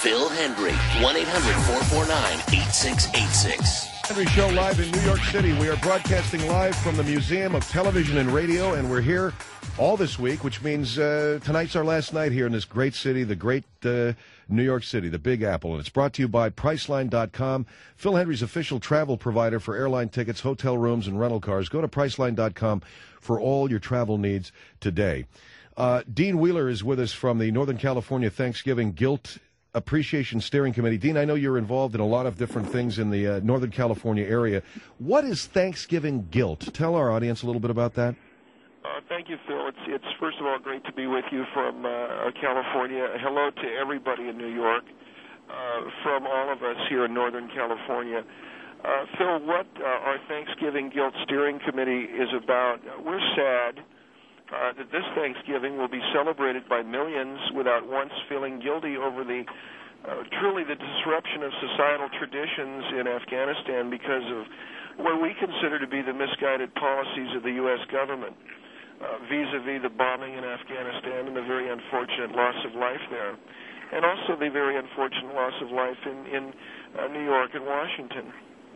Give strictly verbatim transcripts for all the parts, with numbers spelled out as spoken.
Phil Hendry, one eight hundred four four nine eight six eight six. Hendry Show live in New York City. We are broadcasting live from the Museum of Television and Radio, and we're here all this week, which means uh, tonight's our last night here in this great city, the great uh, New York City, the Big Apple. And it's brought to you by Priceline dot com, Phil Hendry's official travel provider for airline tickets, hotel rooms, and rental cars. Go to Priceline dot com for all your travel needs today. Uh, Dean Wheeler is with us from the Northern California Thanksgiving Guilt Appreciation Steering Committee. Dean, I know you're involved in a lot of different things in the uh, Northern California area. What is Thanksgiving guilt? Tell our audience a little bit about that. Uh, thank you, Phil. It's, it's first of all great to be with you from uh, California. Hello to everybody in New York, uh, from all of us here in Northern California. Uh, Phil, what uh, our Thanksgiving Guilt Steering Committee is about, we're sad uh, that this Thanksgiving will be celebrated by millions without once feeling guilty over the uh, truly the disruption of societal traditions in Afghanistan because of what we consider to be the misguided policies of the U S government. Uh, vis-a-vis the bombing in Afghanistan and the very unfortunate loss of life there, and also the very unfortunate loss of life in, in uh, New York and Washington.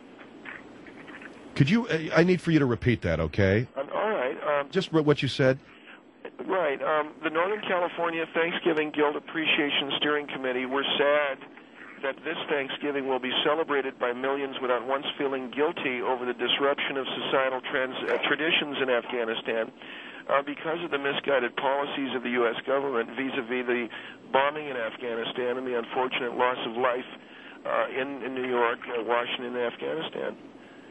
Could you, uh, I need for you to repeat that, okay? Um, all right. Um, Just what you said. Right. Um, the Northern California Thanksgiving Guilt Appreciation Steering Committee, we're sad that this Thanksgiving will be celebrated by millions without once feeling guilty over the disruption of societal trans, uh, traditions in Afghanistan uh, because of the misguided policies of the U S government vis-a-vis the bombing in Afghanistan and the unfortunate loss of life uh, in, in New York, uh, Washington, and Afghanistan.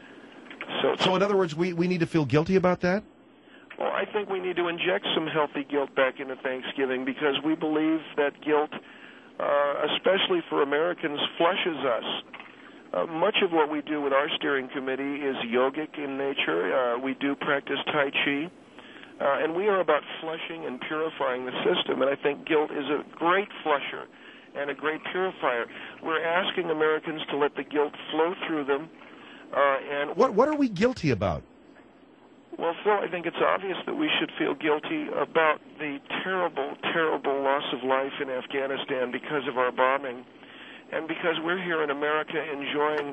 So, so, in other words, we, we need to feel guilty about that? Well, I think we need to inject some healthy guilt back into Thanksgiving because we believe that guilt, Uh, especially for Americans, flushes us. Uh, much of what we do with our steering committee is yogic in nature. Uh, we do practice Tai Chi, uh, and we are about flushing and purifying the system, and I think guilt is a great flusher and a great purifier. We're asking Americans to let the guilt flow through them. Uh, and What, what are we guilty about? Well, Phil, I think it's obvious that we should feel guilty about the terrible, terrible loss of life in Afghanistan because of our bombing, and because we're here in America enjoying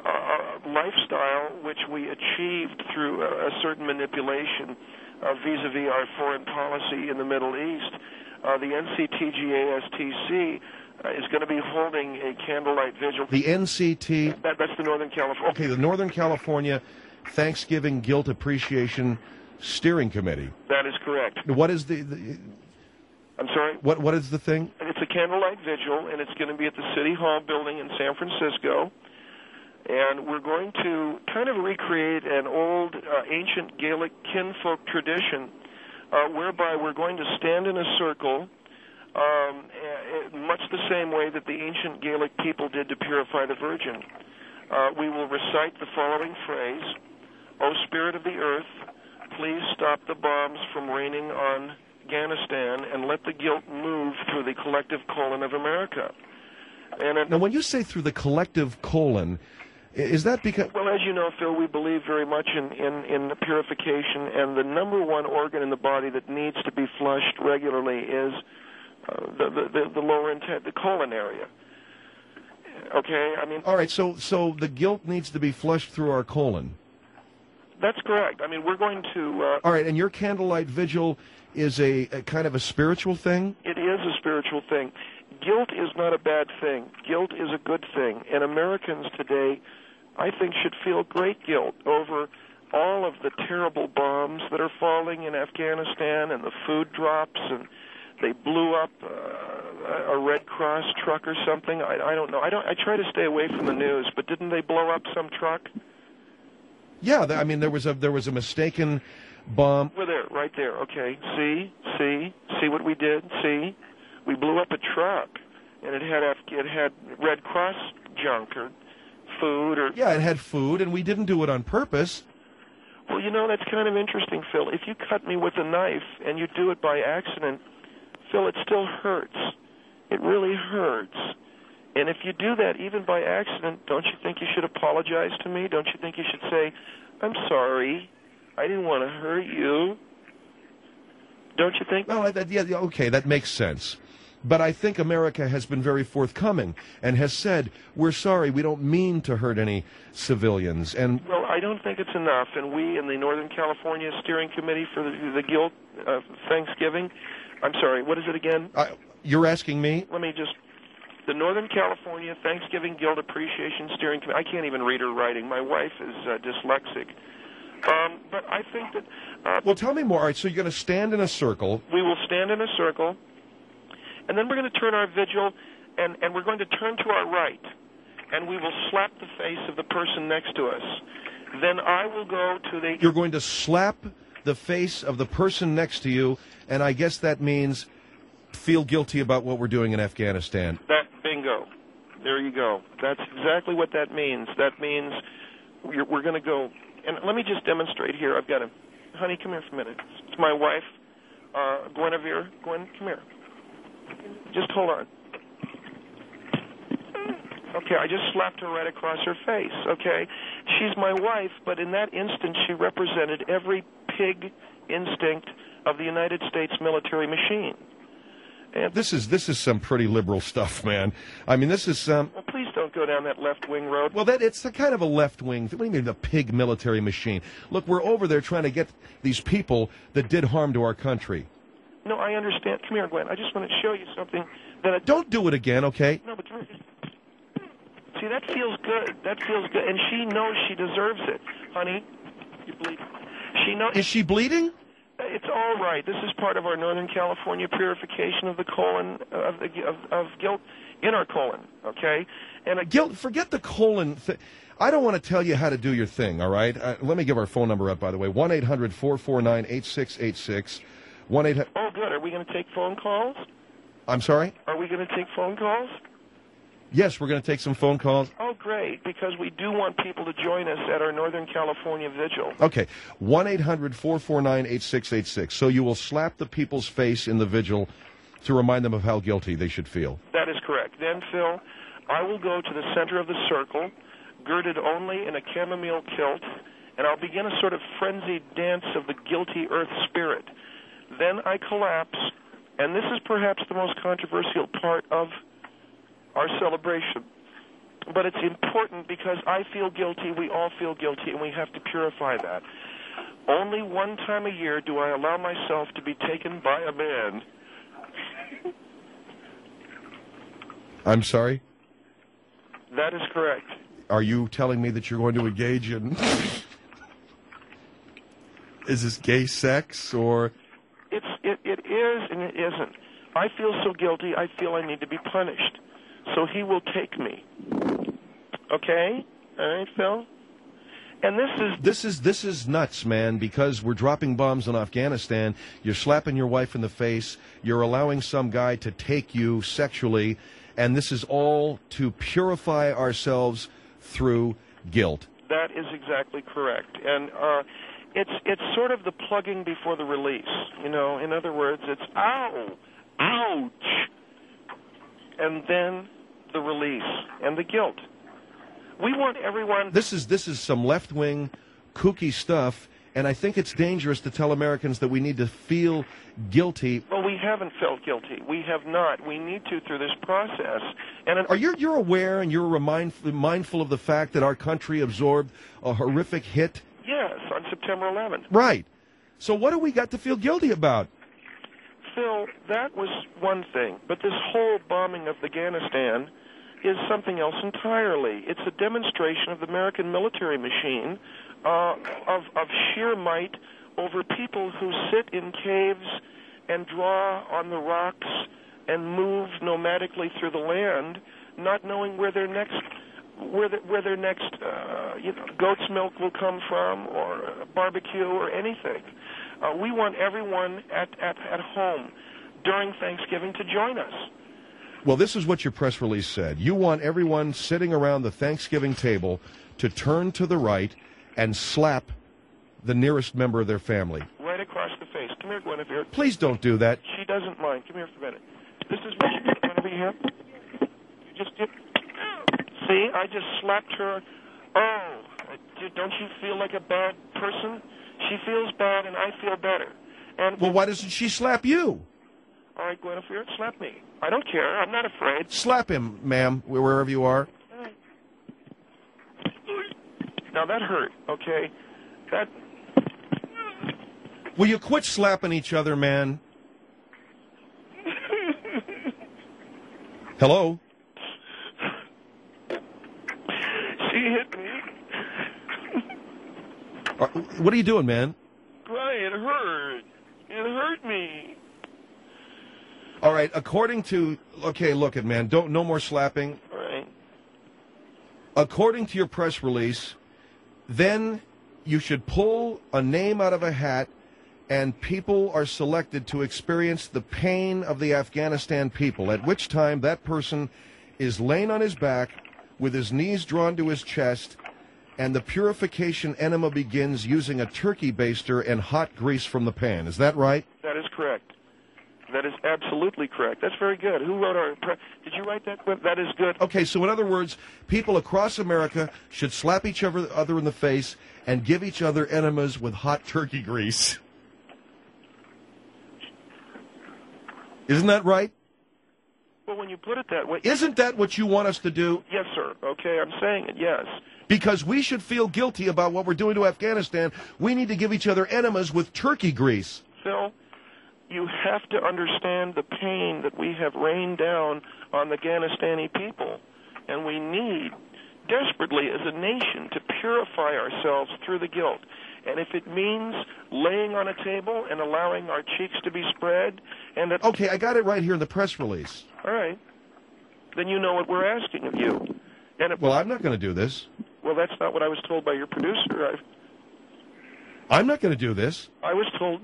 a lifestyle which we achieved through a, a certain manipulation uh, vis-a-vis our foreign policy in the Middle East. Uh, the N C T G A S T C uh, is going to be holding a candlelight vigil. The N C T... That, that's the Northern California... Okay, the Northern California Thanksgiving Guilt Appreciation Steering Committee. That is correct. What is the, the... I'm sorry? What What is the thing? It's a candlelight vigil, and it's going to be at the City Hall building in San Francisco. And we're going to kind of recreate an old, uh, ancient Gaelic kinfolk tradition uh, whereby we're going to stand in a circle um, much the same way that the ancient Gaelic people did to purify the Virgin. Uh, we will recite the following phrase: "O Spirit of the Earth, please stop the bombs from raining on Afghanistan and let the guilt move through the collective colon of America." And it, now, when you say through the collective colon, is that because... Well, as you know, Phil, we believe very much in, in, in the purification, and the number one organ in the body that needs to be flushed regularly is uh, the, the, the, the lower intent, the colon area. Okay, I mean... All right, so so the guilt needs to be flushed through our colon. That's correct. I mean, we're going to... Uh, All right, and your candlelight vigil is a, a kind of a spiritual thing? It is a spiritual thing. Guilt is not a bad thing. Guilt is a good thing. And Americans today, I think, should feel great guilt over all of the terrible bombs that are falling in Afghanistan and the food drops, and they blew up uh, a Red Cross truck or something. I, I don't know. I don't. I try to stay away from the news, but didn't they blow up some truck? Yeah, I mean, there was a there was a mistaken bomb. We're there, right there. Okay, see, see, see what we did. See, we blew up a truck, and it had it had Red Cross junk or food or... Yeah, it had food, and we didn't do it on purpose. Well, you know, that's kind of interesting, Phil. If you cut me with a knife and you do it by accident, Phil, it still hurts. It really hurts. And if you do that even by accident, don't you think you should apologize to me? Don't you think you should say, "I'm sorry, I didn't want to hurt you"? Don't you think? Well, that, yeah, okay, that makes sense. But I think America has been very forthcoming and has said, we're sorry, we don't mean to hurt any civilians. And well, I don't think it's enough. And we in the Northern California Steering Committee for the, the Guilt of Thanksgiving, I'm sorry, what is it again? Uh, you're asking me? Let me just, the Northern California Thanksgiving Guilt Appreciation Steering Committee, I can't even read her writing. My wife is uh, dyslexic. Um, but I think that... Uh, well, tell me more. All right, so you're going to stand in a circle. We will stand in a circle. And then we're going to turn our vigil, and, and we're going to turn to our right, and we will slap the face of the person next to us. Then I will go to the... You're going to slap the face of the person next to you, and I guess that means feel guilty about what we're doing in Afghanistan. That, bingo. There you go. That's exactly what that means. That means we're, we're going to go... And let me just demonstrate here. I've got a... Honey, come here for a minute. It's my wife, uh, Guinevere. Gwen, come here. Just hold on. Okay, I just slapped her right across her face, okay? She's my wife, but in that instant she represented every pig instinct of the United States military machine. And this is this is some pretty liberal stuff, man. I mean, this is... Um, well, please don't go down that left-wing road. Well, that it's a kind of a left-wing... What do you mean, the pig military machine? Look, we're over there trying to get these people that did harm to our country. No, I understand. Come here, Gwen. I just want to show you something that I... Don't do it again, okay? No, but come here. See, that feels good. That feels good. And she knows she deserves it. Honey, you bleed. She knows... Is she bleeding? It's all right. This is part of our Northern California purification of the colon, of, the, of, of guilt in our colon, okay? And a, Guilt, forget the colon thing. I don't want to tell you how to do your thing, all right? Uh, let me give our phone number up, by the way, one eight hundred four four nine eight six eight six. one eight hundred... Oh, good. Are we going to take phone calls? I'm sorry? Are we going to take phone calls? Yes, we're going to take some phone calls. Oh, great, because we do want people to join us at our Northern California vigil. Okay, one eight hundred four four nine eight six eight six. So you will slap the people's face in the vigil to remind them of how guilty they should feel. That is correct. Then, Phil, I will go to the center of the circle, girded only in a chamomile kilt, and I'll begin a sort of frenzied dance of the guilty earth spirit. Then I collapse, and this is perhaps the most controversial part of our celebration. But it's important because I feel guilty, we all feel guilty, and we have to purify that. Only one time a year do I allow myself to be taken by a man. I'm sorry? That is correct. Are you telling me that you're going to engage in... Is this gay sex, or... It's, it, it is and it isn't. I feel so guilty, I feel I need to be punished. So he will take me. Okay? All right, Phil? And this is... This is this is nuts, man, because we're dropping bombs on Afghanistan. You're slapping your wife in the face. You're allowing some guy to take you sexually. And this is all to purify ourselves through guilt. That is exactly correct. And uh, it's it's sort of the plugging before the release. You know, in other words, it's ow, ouch, and then the release and the guilt. We want everyone... This is this is some left-wing, kooky stuff, and I think it's dangerous to tell Americans that we need to feel guilty. Well, we haven't felt guilty. We have not. We need to through this process. And an... Are you you're aware and you're remind, mindful of the fact that our country absorbed a horrific hit? Yes, on September eleventh. Right. So what do we got to feel guilty about? Phil, that was one thing, but this whole bombing of Afghanistan is something else entirely. It's a demonstration of the American military machine uh, of, of sheer might over people who sit in caves and draw on the rocks and move nomadically through the land, not knowing where their next where, the, where their next uh, you know, goat's milk will come from, or uh, barbecue, or anything. Uh, we want everyone at, at, at home during Thanksgiving to join us. Well, this is what your press release said. You want everyone sitting around the Thanksgiving table to turn to the right and slap the nearest member of their family. Right across the face. Come here, Guinevere. Please don't do that. She doesn't mind. Come here for a minute. This is what you did, Guinevere, here. You just did. See, I just slapped her. Oh, don't you feel like a bad person? She feels bad, and I feel better. And well, why doesn't she slap you? All right, Guinevere, slap me. I don't care. I'm not afraid. Slap him, ma'am, wherever you are. Now, that hurt, okay? That... Will you quit slapping each other, man? Hello? She hit me. Uh, what are you doing, man? Why, it hurt. It hurt me. All right, according to... Okay, look it, man. Don't, no more slapping. All right. According to your press release, then you should pull a name out of a hat and people are selected to experience the pain of the Afghanistan people, at which time that person is laying on his back with his knees drawn to his chest, and the purification enema begins using a turkey baster and hot grease from the pan. Is that right? That is correct. That is absolutely correct. That's very good. Who wrote our... Pre- Did you write that? That is good. Okay, so in other words, people across America should slap each other in the face and give each other enemas with hot turkey grease. Isn't that right? Well, when you put it that way... Isn't that what you want us to do? Yes, sir. Okay, I'm saying it, yes. Because we should feel guilty about what we're doing to Afghanistan. We need to give each other enemas with turkey grease. Phil, you have to understand the pain that we have rained down on the Afghanistani people. And we need, desperately as a nation, to purify ourselves through the guilt. And if it means laying on a table and allowing our cheeks to be spread, and that... Okay, I got it right here in the press release. All right. Then you know what we're asking of you. And it... Well, I'm not going to do this. Well, that's not what I was told by your producer. I've... I'm not going to do this. I was told...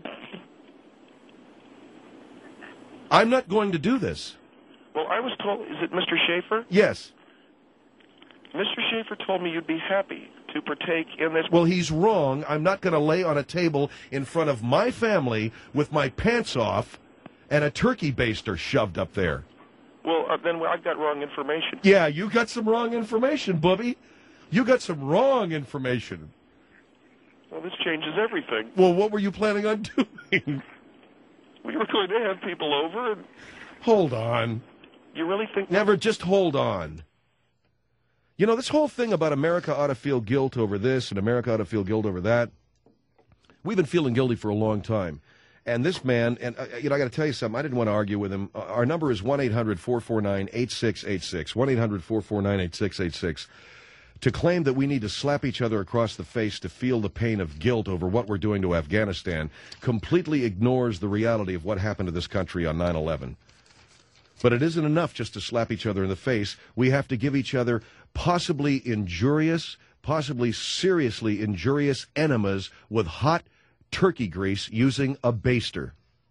I'm not going to do this. Well, I was told... Is it Mister Schaefer? Yes. Mister Schaefer told me you'd be happy to partake in this... Well, he's wrong. I'm not going to lay on a table in front of my family with my pants off and a turkey baster shoved up there. Well, uh, then I've got wrong information. Yeah, you got some wrong information, Bubby. You got some wrong information. Well, this changes everything. Well, what were you planning on doing? We were going to have people over and... Hold on. You really think... Never, just hold on. You know, this whole thing about America ought to feel guilt over this and America ought to feel guilt over that, we've been feeling guilty for a long time. And this man, and, uh, you know, I got to tell you something. I didn't want to argue with him. Uh, our number is one eight hundred four four nine eight six eight six, one eight hundred four four nine eight six eight six. To claim that we need to slap each other across the face to feel the pain of guilt over what we're doing to Afghanistan completely ignores the reality of what happened to this country on nine eleven. But it isn't enough just to slap each other in the face. We have to give each other possibly injurious, possibly seriously injurious enemas with hot turkey grease using a baster.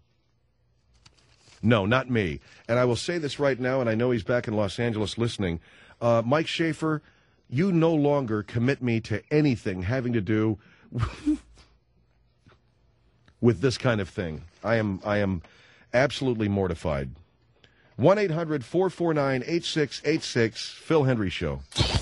No, not me. And I will say this right now, and I know he's back in Los Angeles listening. Uh, Mike Schaefer, you no longer commit me to anything having to do with this kind of thing. I am, I am absolutely mortified. one eight hundred four four nine eight six eight six, Phil Hendrie Show.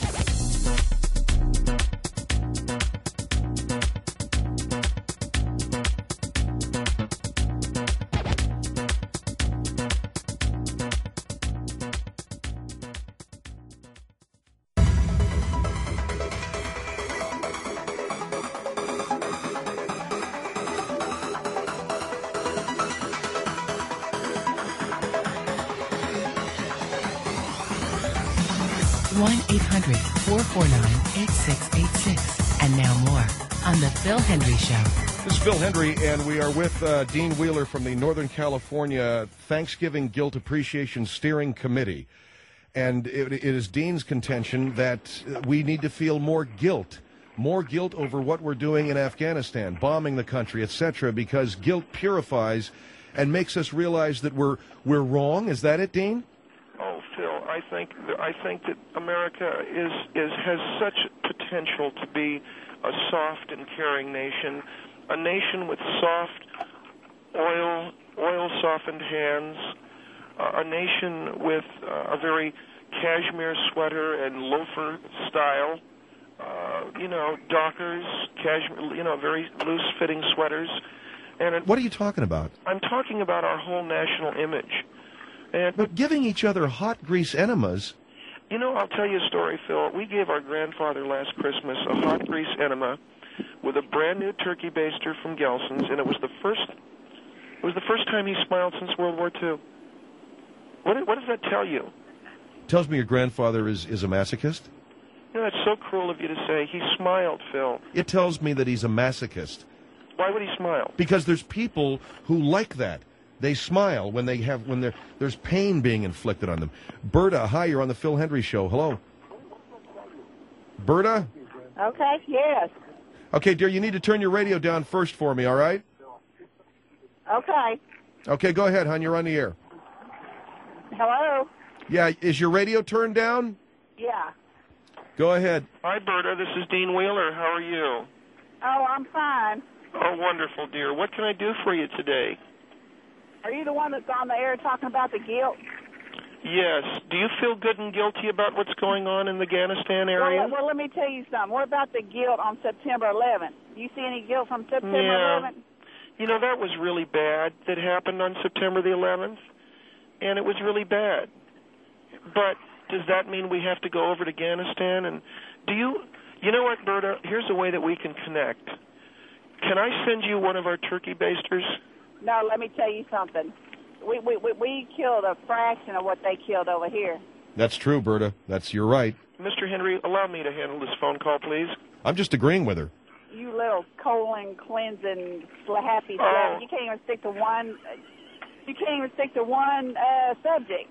one eight hundred four four nine eight six eight six. And now more on The Phil Hendrie Show. This is Phil Hendrie, and we are with uh, Dean Wheeler from the Northern California Thanksgiving Guilt Appreciation Steering Committee. And it, it is Dean's contention that we need to feel more guilt, more guilt over what we're doing in Afghanistan, bombing the country, et cetera, because guilt purifies and makes us realize that we're we're wrong. Is that it, Dean? Oh, Phil, I think I think that America is is has such potential to be a soft and caring nation, a nation with soft, oil oil softened hands, uh, a nation with uh, a very cashmere sweater and loafer style, uh, you know, Dockers, cashmere, you know, very loose fitting sweaters. And it, What are you talking about? I'm talking about our whole national image. And But giving each other hot grease enemas. you know, I'll tell you a story, Phil. We gave our grandfather last Christmas a hot grease enema with a brand new turkey baster from Gelson's, and it was the first. It was the first time he smiled since World War Two. What, what does that tell you? Tells me your grandfather is, is a masochist. You know, that's so cruel of you to say. He smiled, Phil. It tells me that he's a masochist. Why would he smile? Because there's people who like that. They smile when they have when there there's pain being inflicted on them. Berta, hi, you're on the Phil Hendry Show. Hello. Berta? Okay, yes. Okay, dear, you need to turn your radio down first for me, all right? Okay. Okay, go ahead, hon. You're on the air. Hello? Yeah, is your radio turned down? Yeah. Go ahead. Hi, Berta. This is Dean Wheeler. How are you? Oh, I'm fine. Oh, wonderful, dear. What can I do for you today? Are you the one that's on the air talking about the guilt? Yes. Do you feel good and guilty about what's going on in the Afghanistan area? Well, well, let me tell you something. What about the guilt on September eleventh? Do you see any guilt from September Yeah. eleventh? You know, that was really bad that happened on September the eleventh, and it was really bad. But does that mean we have to go over to Afghanistan? And do you, you know what, Berta? Here's a way that we can connect. Can I send you one of our turkey basters? No, let me tell you something. We, we, we, we killed a fraction of what they killed over here. That's true, Berta. That's you're right. Mister Henry, allow me to handle this phone call, please. I'm just agreeing with her. You little colon cleansing sl- happy Oh. slap. You can't even stick to one. You can't even stick to one uh, subject.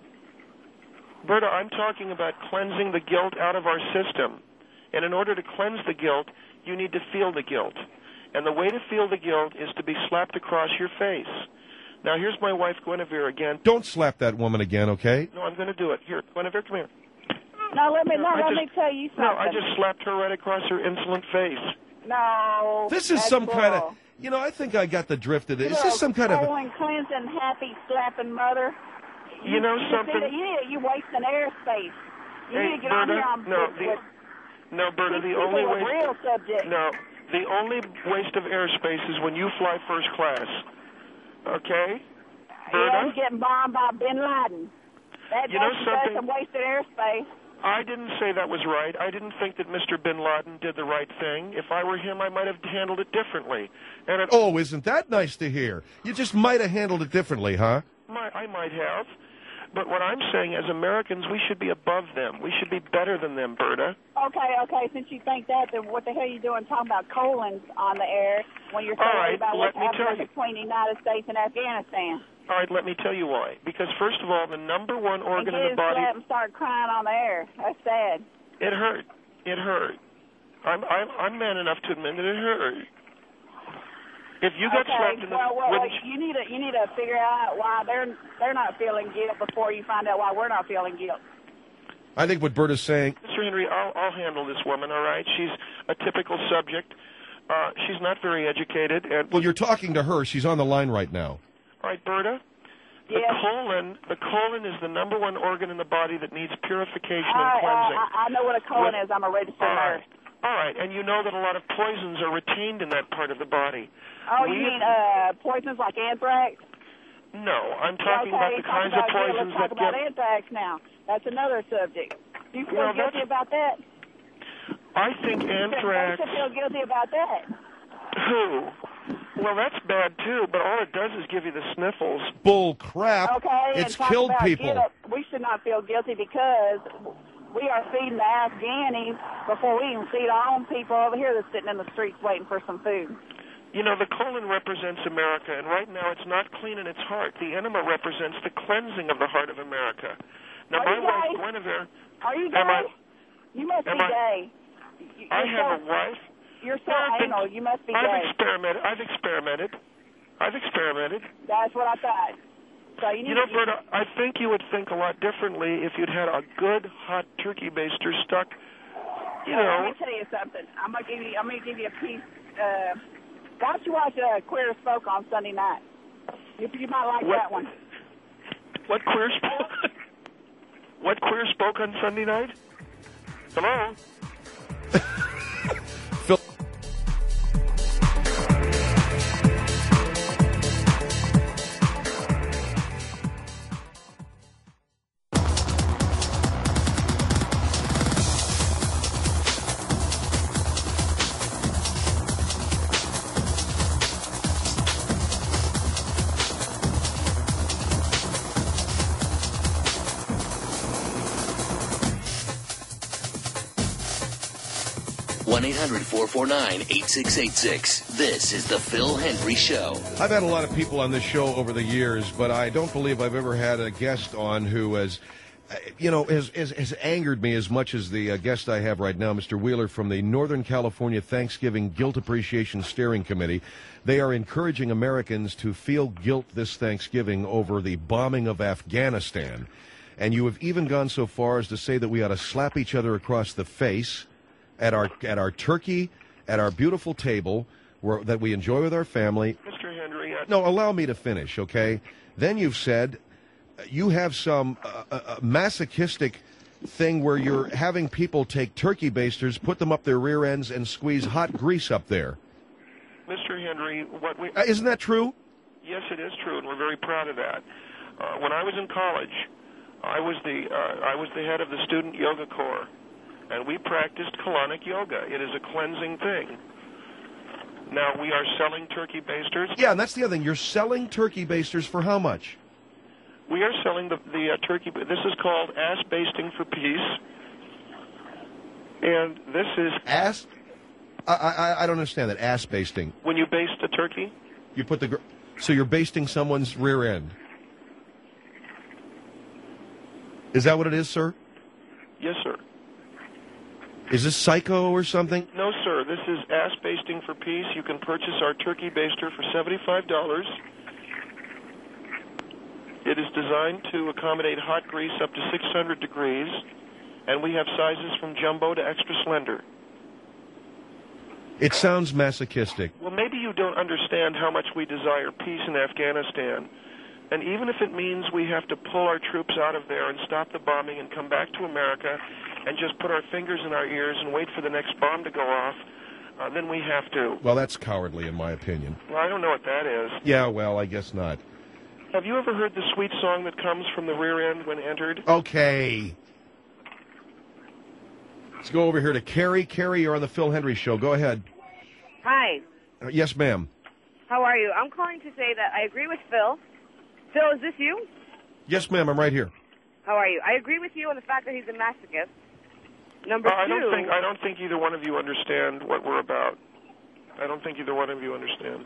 Berta, I'm talking about cleansing the guilt out of our system. And in order to cleanse the guilt, you need to feel the guilt. And the way to feel the guilt is to be slapped across your face. Now, here's my wife, Guinevere, again. Don't slap that woman again, okay? No, I'm going to do it. Here, Guinevere, come here. No, let me no, I let just- me tell you something. No, I just slapped her right across her insolent face. No. This is that's some kind bull. of, you know, I think I got the drift of it. You Is little this some kind of, colon cleansing happy slapping mother? You know you something? See that you need, you wasting airspace. You Hey, need to get on Berta, here on no, with, the- with No, Berta, these the people only with waste... real subjects. No, the only waste of airspace is when you fly first class. Okay? Berta? Yeah, he's getting bombed by Bin Laden. That, You know that's, something? that's some wasted airspace. I didn't say that was right. I didn't think that Mister Bin Laden did the right thing. If I were him, I might have handled it differently. And it, oh, isn't that nice to hear? You just might have handled it differently, huh? might, I might have. But what I'm saying, as Americans, we should be above them. We should be better than them, Berta. Okay, okay, since you think that, then what the hell are you doing talking about colons on the air when you're so All worried right, about what's let me tell happening you. between the United States and Afghanistan? All right, let me tell you why. Because, first of all, the number one And organ get in his the body... slap and start crying on the air. That's sad. It hurt. It hurt. I'm, I'm, I'm man enough to admit that it hurt. If you got okay, slapped in the... well, well, well, wouldn't you you- need to you need to figure out why they're they're not feeling guilt before you find out why we're not feeling guilt. I think what Berta's saying, Mister Henry, I'll, I'll handle this woman, all right? She's a typical subject. Uh, she's not very educated. And, well, you're talking to her. She's on the line right now. all right, Berta? The Yes. colon, the colon is the number one organ in the body that needs purification I, and cleansing. I, I know what a colon With- is. I'm a registered all right. nurse. All right, and you know that a lot of poisons are retained in that part of the body. Oh, you We- mean uh, poisons like anthrax? No, I'm talking okay, about the talk kinds about, of yeah, poisons let's talk that about get... anthrax now. That's another subject. Do you feel Well, guilty that's- about that? I think anthrax... You should feel guilty about that. Who? Well, that's bad, too, but all it does is give you the sniffles. Bull crap. Okay, It's and talk killed about people. guilt. We should not feel guilty because we are feeding the Afghanis before we even feed our own people over here that's sitting in the streets waiting for some food. You know, the colon represents America, and right now it's not clean in its heart. The enema represents the cleansing of the heart of America. Now, Are my you wife, gay? Guinevere, Are you gay? Am I- you must am be I- gay. You- I you're have so, a wife. You're so I've been- anal. You must be I've gay. experimented. I've experimented. I've experimented. That's what I thought. So you need You know, to, Berta, I think you would think a lot differently if you'd had a good hot turkey baster stuck, you Let know. me tell you something. I'm gonna give you. I'm gonna give you a piece. Uh, why don't you watch uh, Queer as Folk on Sunday night? You, you might like What- that one. What queer spoke? What queer spoke on Sunday night? Hello? Phil. one eight hundred four four nine eight six eight six. This is The Phil Hendrie Show. I've had a lot of people on this show over the years, but I don't believe I've ever had a guest on who has, uh, you know, has, has, has angered me as much as the uh, guest I have right now, Mister Wheeler from the Northern California Thanksgiving Guilt Appreciation Steering Committee. They are encouraging Americans to feel guilt this Thanksgiving over the bombing of Afghanistan. And you have even gone so far as to say that we ought to slap each other across the face at our at our turkey, at our beautiful table where, that we enjoy with our family. Mister Hendrie, I... No, allow me to finish, okay? Then you've said uh, you have some uh, uh, masochistic thing where you're having people take turkey basters, put them up their rear ends, and squeeze hot grease up there. Mister Hendrie, what we... Uh, isn't that true? Yes, it is true, and we're very proud of that. Uh, when I was in college, I was the uh, I was the head of the student yoga corps, and we practiced colonic yoga. It is a cleansing thing. Now, we are selling turkey basters. Yeah, and that's the other thing. You're selling turkey basters for how much? We are selling the, the uh, turkey. This is called ass basting for peace, and this is ass. I, I I don't understand that ass basting. When you baste a turkey, you put the gr- so you're basting someone's rear end. Is that what it is, sir? Yes, sir. Is this psycho or something? No, sir. This is ass basting for peace. You can purchase our turkey baster for seventy-five dollars. It is designed to accommodate hot grease up to six hundred degrees, and we have sizes from jumbo to extra slender. It sounds masochistic. Well, maybe you don't understand how much we desire peace in Afghanistan. And even if it means we have to pull our troops out of there and stop the bombing and come back to America and just put our fingers in our ears and wait for the next bomb to go off, uh, then we have to. Well, that's cowardly in my opinion. Well, I don't know what that is. Yeah, well, I guess not. Have you ever heard the sweet song that comes from the rear end when entered? Okay. Let's go over here to Carrie. Carrie, you're on the Phil Hendrie Show. Go ahead. Hi. Uh, yes, ma'am. How are you? I'm calling to say that I agree with Phil. Phil, is this you? Yes, ma'am. I'm right here. How are you? I agree with you on the fact that he's a masochist. Number uh, I two... don't think I don't think either one of you understand what we're about. I don't think either one of you understand.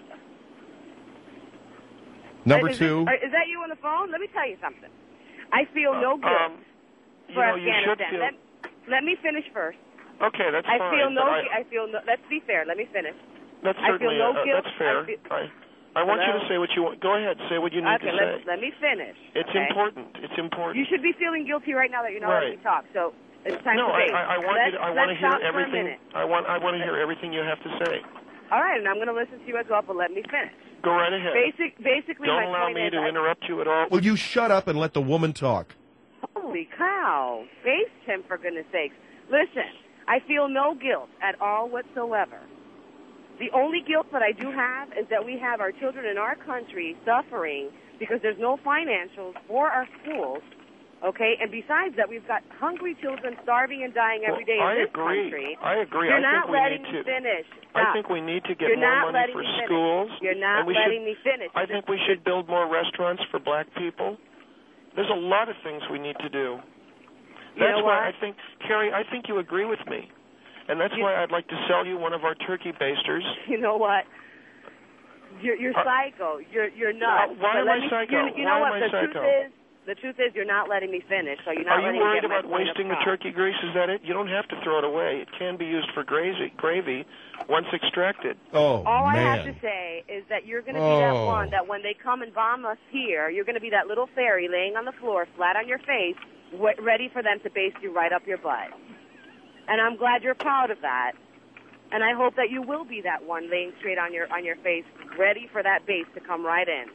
Number is two... This, is that you on the phone? Let me tell you something. I feel uh, no guilt um, you for know, you should Afghanistan. feel... Let, let me finish first. Okay, that's I fine. Feel no, I, I feel no... Let's be fair. Let me finish. That's I feel certainly... no uh, guilt. that's fair. I, feel, I, I want Hello? you to say what you want. Go ahead. Say what you need okay, to let, say. let me finish. It's okay? important. It's important. You should be feeling guilty right now that you're not right. letting me talk. So it's time no, to debate. I, I, I want let's, you to, I want to hear everything. For a minute. I want I want to hear everything you have to say. All right, and I'm going to listen to you as well, but let me finish. Go right ahead. Basic, basically, Don't my allow point me is to I, interrupt you at all. Will you shut up and let the woman talk? Holy cow. Based him, for goodness sakes. Listen, I feel no guilt at all whatsoever. The only guilt that I do have is that we have our children in our country suffering because there's no financials for our schools, okay? And besides that, we've got hungry children starving and dying every day well, in I this agree. country. I agree. You're I not think we letting need me to, finish. I Stop. think we need to get You're more not money letting for me finish. schools. You're not and we letting should, me finish. I think we should build more restaurants for black people. There's a lot of things we need to do. That's you know why what? I think, Carrie, I think you agree with me. And that's you, why I'd like to sell you one of our turkey basters. You know what? You're, you're uh, psycho. You're you're nuts. Uh, why but am I me, psycho? You, you why know what? am I the psycho? truth is, the truth is, you're not letting me finish. So you're not Are you letting worried me get about my point wasting the across. turkey grease? Is that it? You don't have to throw it away. It can be used for gravy, gravy once extracted. Oh, All man. I have to say is that you're going to be oh. that one that when they come and bomb us here, you're going to be that little fairy laying on the floor, flat on your face, w- ready for them to baste you right up your butt. And I'm glad you're proud of that. And I hope that you will be that one laying straight on your on your face, ready for that base to come right in.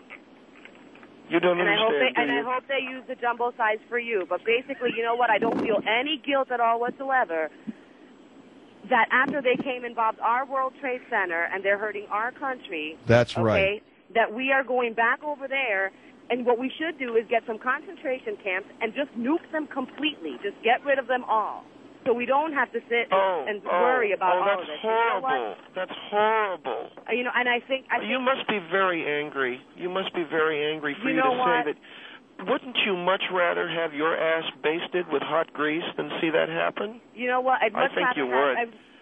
You don't and understand, I hope they, do And you? I hope they use the jumbo size for you. But basically, you know what? I don't feel any guilt at all whatsoever that after they came and bombed our World Trade Center and they're hurting our country. That's okay, right. That we are going back over there. And what we should do is get some concentration camps and just nuke them completely. Just get rid of them all. So we don't have to sit oh, and, and oh, worry about oh, all that's of this. horrible. You know what? That's horrible. Uh, You know, and I think... I think you must be very angry. You must be very angry for you, you know to what? say that. Wouldn't you much rather have your ass basted with hot grease than see that happen? You know what? I'd I much think rather you have, would. I'd,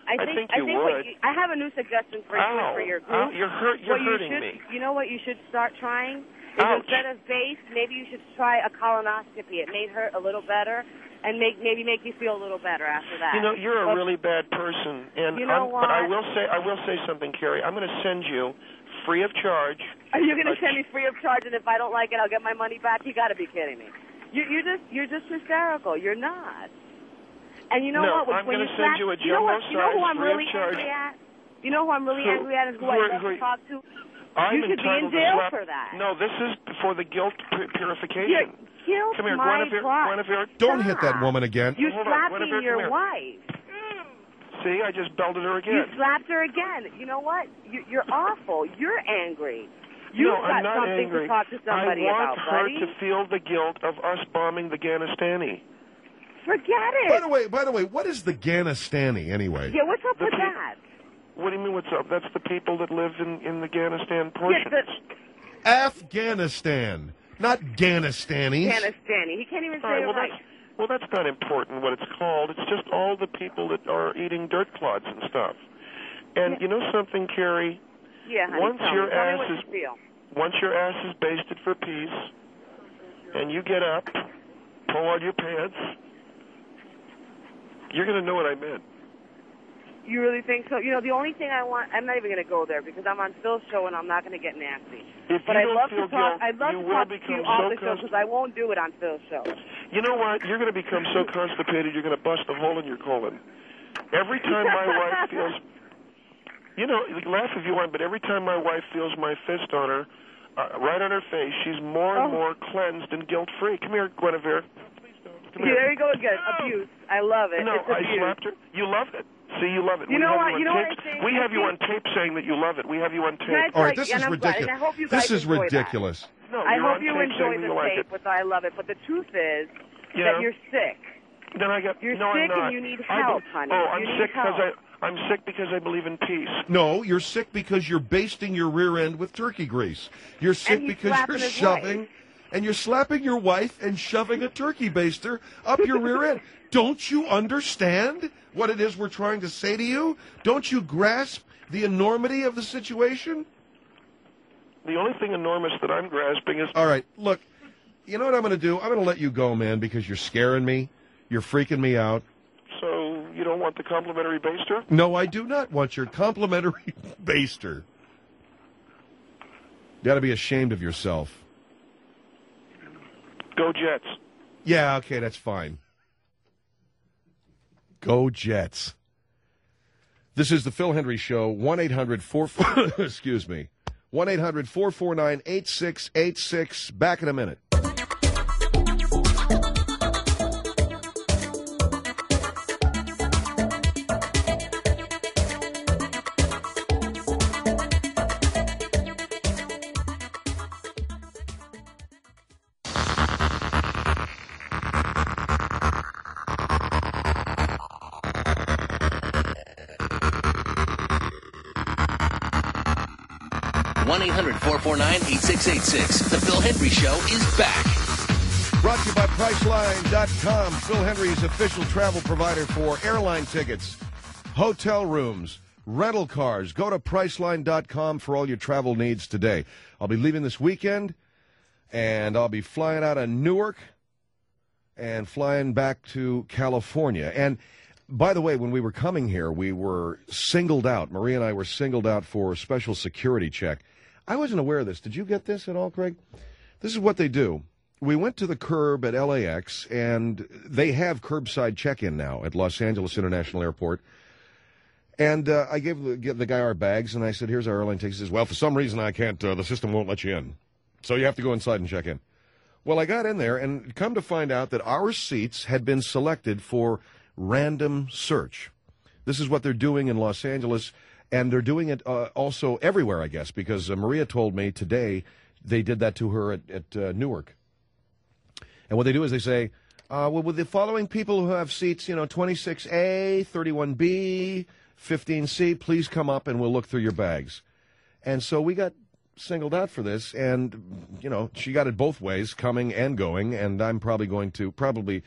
I think I think I you think would. What you, I have a new suggestion for you Ow. and for your Ow, group. you're hurt. You're what you hurting should, me. You know what you should start trying is Ouch. instead of base, maybe you should try a colonoscopy. It may hurt a little better, and make maybe make you feel a little better after that. You know, you're a But- really bad person, and You know I'm, but I what? will say I will say something, Carrie. I'm going to send you free of charge. Are you going to Uh, send me free of charge, and if I don't like it, I'll get my money back? You got to be kidding me. You, you're just you're just hysterical. You're not. And you know No, what? When, I'm when gonna you send slap, you a you know what? jumbo You know who size I'm free of really charge. angry at? You know who I'm really Who? angry at and who Who I are- love who are- to talk to? I'm You should be in entitled to jail slap- for that. No, this is for the guilt pu- purification. You're guilt Come here, my Guinevere. butt. Guinevere. Don't hit that Stop. woman again. You're Hold on, slapping Guinevere, come your here. wife. See, I just belted her You again. slapped her again. You know what? You, you're awful. You're angry. You've no, got I'm not something angry. to talk to somebody I want about, her buddy. to feel the guilt of us bombing the Ganastani. Forget By it. the way, by the way, what is the Ganastani anyway? Yeah, what's up The with pe- that? What do you mean? What's up? That's the people that live in in the Afghanistan portion. Yeah, the Afghanistan, not Ganistanis. Afghanistani. He can't even say All right, it well, right. that's, well, that's not important what it's called. It's just all the people that are eating dirt clods and stuff. And you know something, Carrie? Yeah, honey, once tell your me. Tell me ass what is you feel. once your ass is basted for peace, and you get up, pull on your pants, you're going to know what I meant. You really think so? You know, the only thing I want, I'm not even going to go there because I'm on Phil's show and I'm not going to get nasty. If But you I'd don't love feel to talk. guilt, I'd love you to will talk to become you off so the show const- because I won't do it on Phil's show. You know what? You're going to become so constipated, you're going to bust a hole in your colon. Every time my wife feels, you know, laugh if you want, but every time my wife feels my fist on her, uh, right on her face, she's more and Oh. more cleansed and guilt-free. Come here, Guinevere. Please don't. Come Yeah, here. there you go again. Abuse. I love it. No, it's I abuse. slapped her. You love it. See, you love it. You we know have what? You, You know on what tape. I think? We I have you on think- tape saying that you love it. We have you on tape. That's All right, right, this and is I'm glad, ridiculous. and I hope you This guys is enjoy ridiculous. No, I you're hope on you tape enjoy saying the you like tape, it. but I love it. But the truth is Yeah. that you're sick. Then I got. You're no, sick I'm not. and you need I help, be- honey. Oh, I'm You need sick because help. I. I'm sick because I believe in peace. No, you're sick because you're basting your rear end with turkey grease. You're sick he's because slapping you're his shoving, wife. and you're slapping your wife and shoving a turkey baster up your rear end. Don't you understand what it is we're trying to say to you? Don't you grasp the enormity of the situation? The only thing enormous that I'm grasping is. All right, look, you know what I'm going to do? I'm going to let you go, man, because you're scaring me. You're freaking me out. So you don't want the complimentary baster? No, I do not want your complimentary baster. You got to be ashamed of yourself. Go Jets. Yeah, okay, that's fine. Go Jets. This is the Phil Hendry Show, one eight hundred four excuse me, one eight hundred four four nine eight six eight six. Back in a minute. one eight hundred four four nine eight six eight six. The Phil Hendry Show is back. Brought to you by Priceline dot com, Phil Hendry's official travel provider for airline tickets, hotel rooms, rental cars. Go to Priceline dot com for all your travel needs today. I'll be leaving this weekend, and I'll be flying out of Newark and flying back to California. And by the way, when we were coming here, we were singled out. Marie and I were singled out for a special security check. I wasn't aware of this. Did you get this at all, Craig? This is what they do. We went to the curb at L A X, and they have curbside check-in now at Los Angeles International Airport. And uh, I gave the, give the guy our bags, and I said, here's our airline tickets. He says, well, for some reason I can't, uh, the system won't let you in. So you have to go inside and check in. Well, I got in there, and come to find out that our seats had been selected for random search. This is what they're doing in Los Angeles, and they're doing it uh, also everywhere, I guess, because uh, Maria told me today they did that to her at, at uh, Newark. And what they do is they say, uh, well, with the following people who have seats, you know, twenty-six A, thirty-one B, fifteen C, please come up and we'll look through your bags. And so we got singled out for this, and, you know, she got it both ways, coming and going, and I'm probably going to, probably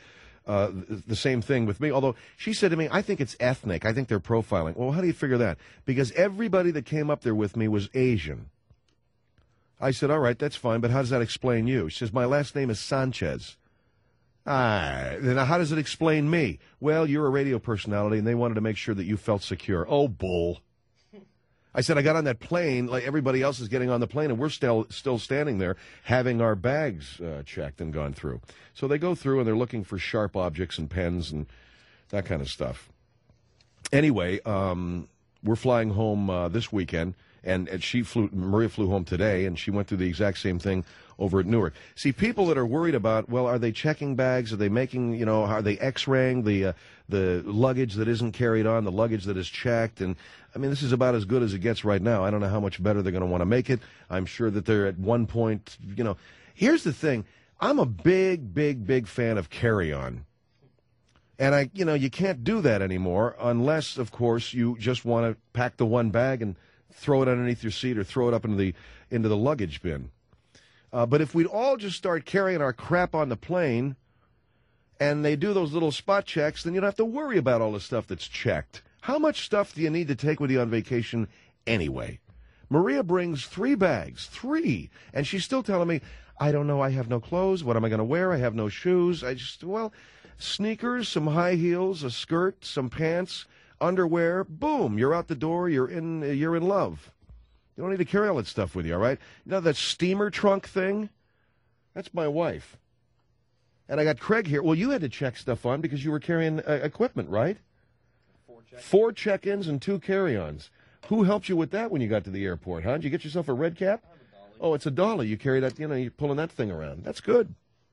uh, the, the same thing with me. Although she said to me, I think it's ethnic. I think they're profiling. Well, how do you figure that? Because everybody that came up there with me was Asian. I said, all right, that's fine, but how does that explain you? She says, my last name is Sanchez. Ah, then how does it explain me? Well, you're a radio personality, and they wanted to make sure that you felt secure. Oh, bull. I said, I got on that plane like everybody else is getting on the plane, and we're still still standing there having our bags uh, checked and gone through. So they go through, and they're looking for sharp objects and pens and that kind of stuff. Anyway, um, we're flying home uh, this weekend, and, and she flew. Maria flew home today, and she went through the exact same thing over at Newark. See, people that are worried about, well, are they checking bags? Are they making, you know, are they X-raying the uh, the luggage that isn't carried on, the luggage that is checked? And, I mean, this is about as good as it gets right now. I don't know how much better they're going to want to make it. I'm sure that they're at one point, you know. Here's the thing. I'm a big, big, big fan of carry-on. And, I, you know, you can't do that anymore unless, of course, you just want to pack the one bag and throw it underneath your seat or throw it up into the into the luggage bin. Uh, but if we'd all just start carrying our crap on the plane and they do those little spot checks, then you don't have to worry about all the stuff that's checked. How much stuff do you need to take with you on vacation anyway? Maria brings three bags, three, and she's still telling me, I don't know, I have no clothes. What am I going to wear? I have no shoes. I just, well, sneakers, some high heels, a skirt, some pants, underwear. Boom, you're out the door. You're in, you're in love. You don't need to carry all that stuff with you, all right? You know that steamer trunk thing? That's my wife. And I got Craig here. Well, you had to check stuff on because you were carrying uh, equipment, right? Four check-ins. Four check-ins and two carry-ons. Who helped you with that when you got to the airport, huh? Did you get yourself a red cap? I have a dolly. Oh, it's a dolly. You carry that, you know, you're pulling that thing around. That's good.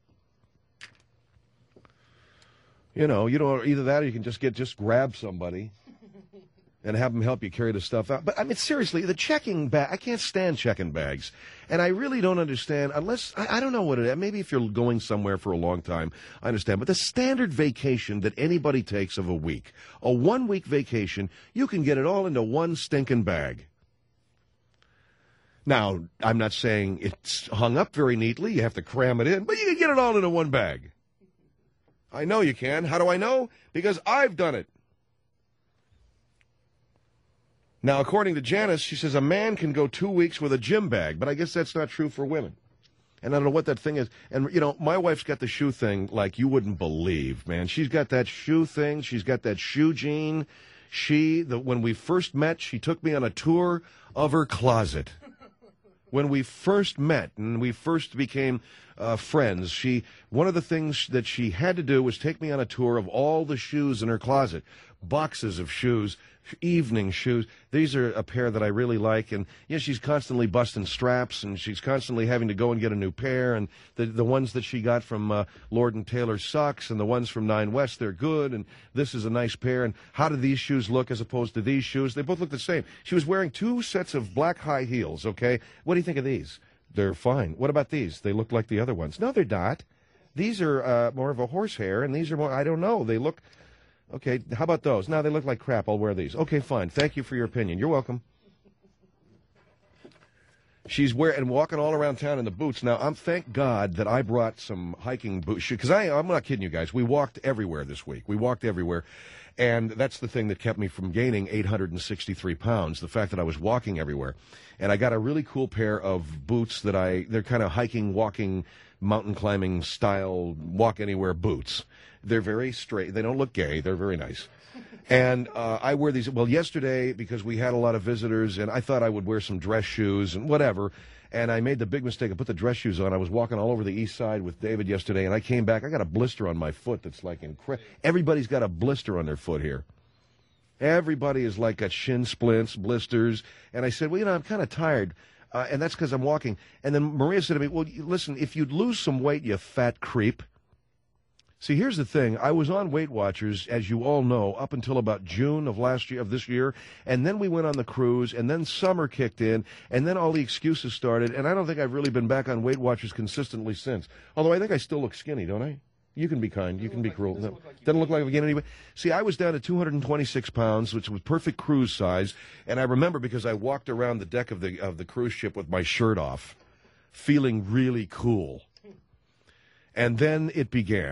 You know, you know, either that or you can just get, just grab somebody and have them help you carry the stuff out. But, I mean, seriously, the checking bag, I can't stand checking bags. And I really don't understand, unless, I, I don't know what it is. Maybe if you're going somewhere for a long time, I understand. But the standard vacation that anybody takes of a week, a one-week vacation, you can get it all into one stinking bag. Now, I'm not saying it's hung up very neatly. You have to cram it in. But you can get it all into one bag. I know you can. How do I know? Because I've done it. Now, according to Janice, she says a man can go two weeks with a gym bag, but I guess that's not true for women. And I don't know what that thing is. And, you know, my wife's got the shoe thing like you wouldn't believe, man. She's got that shoe thing. She's got that shoe gene. She, the, when we first met, she took me on a tour of her closet. When we first met and we first became uh, friends, she one of the things that she had to do was take me on a tour of all the shoes in her closet, boxes of shoes, evening shoes. These are a pair that I really like, and yeah, she's constantly busting straps, and she's constantly having to go and get a new pair. And the the ones that she got from uh, Lord and Taylor sucks, and the ones from Nine West, they're good. And this is a nice pair. And how do these shoes look as opposed to these shoes? They both look the same. She was wearing two sets of black high heels. Okay, what do you think of these? They're fine. What about these? They look like the other ones. No, they're not. These are uh, more of a horsehair, and these are more. I don't know. They look. Okay, how about those? No, they look like crap. I'll wear these. Okay, fine. Thank you for your opinion. You're welcome. She's wearing and walking all around town in the boots. Now, I'm thank God that I brought some hiking boots because I I'm not kidding you guys. We walked everywhere this week. We walked everywhere, and that's the thing that kept me from gaining eight hundred sixty-three pounds. The fact that I was walking everywhere, and I got a really cool pair of boots that I they're kind of hiking, walking, mountain climbing style, walk anywhere boots. They're very straight. They don't look gay. They're very nice. And uh, I wear these. Well, yesterday, because we had a lot of visitors, and I thought I would wear some dress shoes and whatever, and I made the big mistake. I put the dress shoes on. I was walking all over the east side with David yesterday, and I came back. I got a blister on my foot that's like incredible. Everybody's got a blister on their foot here. Everybody is like got shin splints, blisters. And I said, well, you know, I'm kind of tired. Uh, and that's because I'm walking. And then Maria said to me, well, listen, if you'd lose some weight, you fat creep. See, here's the thing. I was on Weight Watchers, as you all know, up until about June of last year, of this year, and then we went on the cruise, and then summer kicked in, and then all the excuses started, and I don't think I've really been back on Weight Watchers consistently since. Although I think I still look skinny, don't I? You can be kind. You can be cruel. No, doesn't look like I've gained any weight. See, I was down to two hundred twenty-six pounds, which was perfect cruise size, and I remember because I walked around the deck of the of the cruise ship with my shirt off, feeling really cool. And then it began.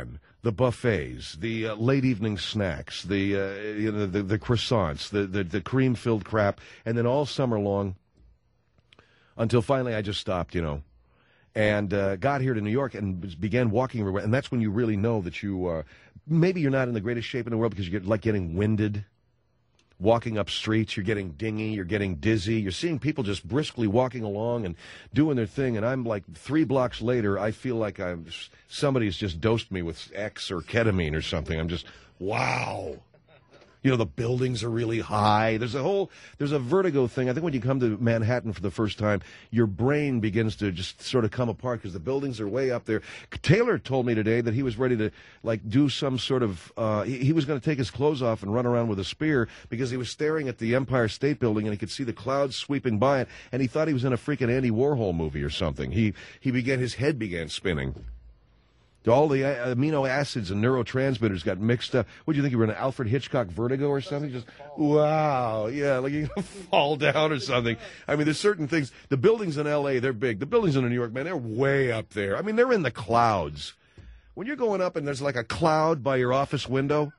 the buffets, the uh, late evening snacks, the, uh, you know, the the croissants, the, the, the cream-filled crap, and then all summer long until finally I just stopped, you know, and uh, got here to New York and began walking everywhere. And that's when you really know that you, uh, maybe you're not in the greatest shape in the world because you get like getting winded. Walking up streets, you're getting dingy, you're getting dizzy, you're seeing people just briskly walking along and doing their thing, and I'm like three blocks later, I feel like I'm somebody's just dosed me with X or ketamine or something. I'm just, wow. You know, the buildings are really high. There's a whole, there's a vertigo thing. I think when you come to Manhattan for the first time, your brain begins to just sort of come apart because the buildings are way up there. Taylor told me today that he was ready to, like, do some sort of, uh, he, he was going to take his clothes off and run around with a spear because he was staring at the Empire State Building and he could see the clouds sweeping by it, and he thought he was in a freaking Andy Warhol movie or something. He, he began, his head began spinning. All the amino acids and neurotransmitters got mixed up. What do you think? You were in an Alfred Hitchcock Vertigo or something? Just, wow. Yeah, like you're going to fall down or something. I mean, there's certain things. The buildings in L A, they're big. The buildings in New York, man, they're way up there. I mean, they're in the clouds. When you're going up and there's like a cloud by your office window.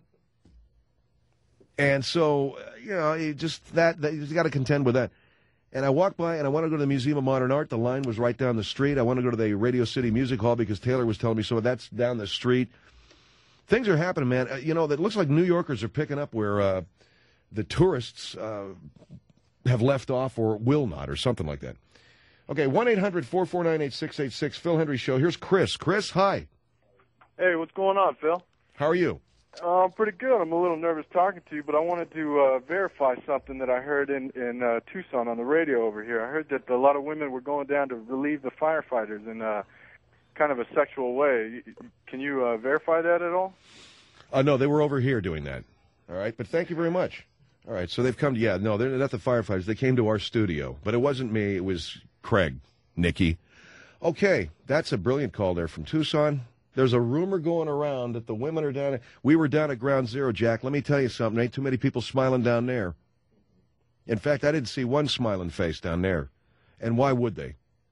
And so, you know, you just that, that you've got to contend with that. And I walked by, and I wanted to go to the Museum of Modern Art. The line was right down the street. I want to go to the Radio City Music Hall because Taylor was telling me so. That's down the street. Things are happening, man. Uh, you know, it looks like New Yorkers are picking up where uh, the tourists uh, have left off or will not or something like that. Okay, one eight hundred four four nine eight six eight six, Phil Hendrie Show. Here's Chris. Chris, hi. Hey, what's going on, Phil? How are you? Uh, I'm pretty good. I'm a little nervous talking to you, but I wanted to uh, verify something that I heard in, in uh, Tucson on the radio over here. I heard that a lot of women were going down to relieve the firefighters in uh, kind of a sexual way. Can you uh, verify that at all? Uh, no, they were over here doing that. All right, but thank you very much. All right, so they've come to, yeah, no, they're not the firefighters. They came to our studio, but it wasn't me. It was Craig, Nikki. Okay, that's a brilliant call there from Tucson. There's a rumor going around that the women are down. We were down at Ground Zero, Jack. Let me tell you something. There ain't too many people smiling down there. In fact, I didn't see one smiling face down there. And why would they?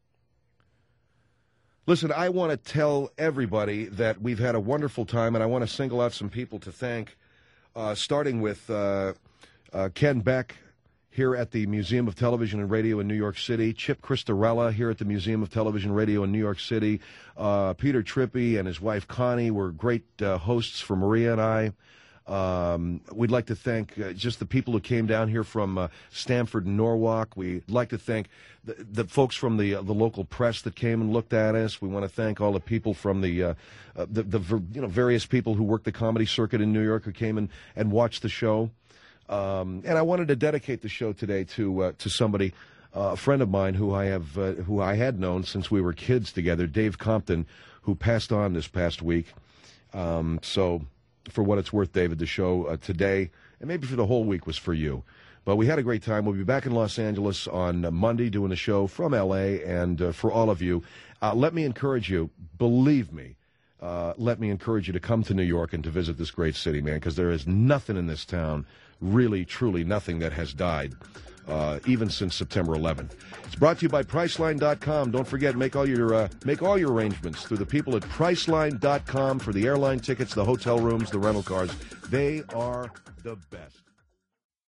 Listen, I want to tell everybody that we've had a wonderful time, and I want to single out some people to thank, uh, starting with uh, uh, Ken Beck here at the Museum of Television and Radio in New York City, Chip Cristarella here at the Museum of Television and Radio in New York City, uh, Peter Trippi and his wife Connie were great uh, hosts for Maria and I. Um, we'd like to thank uh, just the people who came down here from uh, Stamford and Norwalk. We'd like to thank the, the folks from the uh, the local press that came and looked at us. We want to thank all the people from the, uh, uh, the, the you know various people who work the comedy circuit in New York who came and, and watched the show. Um, and I wanted to dedicate the show today to uh, to somebody, uh, a friend of mine who I have uh, who I had known since we were kids together, Dave Compton, who passed on this past week. Um, so, for what it's worth, David, the show uh, today and maybe for the whole week was for you. But we had a great time. We'll be back in Los Angeles on uh, Monday doing the show from L A. And uh, for all of you, uh, let me encourage you. Believe me. Uh, let me encourage you to come to New York and to visit this great city, man, because there is nothing in this town, really, truly nothing that has died, uh, even since September eleventh. It's brought to you by Priceline dot com. Don't forget, make all your uh, make all your arrangements through the people at Priceline dot com for the airline tickets, the hotel rooms, the rental cars. They are the best.